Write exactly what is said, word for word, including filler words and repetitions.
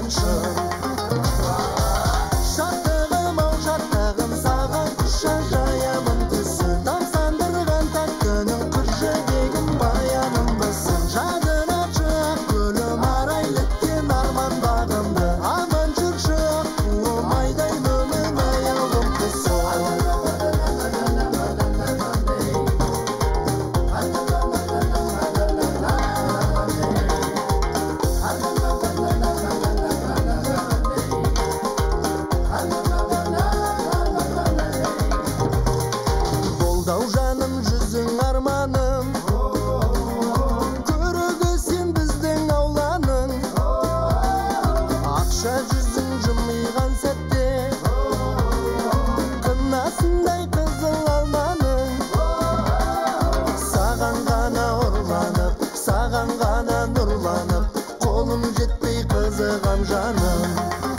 сен шын. Шаттығым ау шаттығым саған құша жаямын түсін. Тамсандырған тәттінің қыз жүрегім баянымбысың. Жадына чық гүлім арайлеткен арман бағымды. Аман жүрші ақ туым айдай өмір аяулым құсы. Қолдау жаным жүзің арманым, көрігі сен біздің ауланың. Ақша жүзің жымиған сәтте, қынасындай қызыл алманың. Саған ғана ұрланып, саған ғана нұрланып, қолым жетпей қызығам жаным.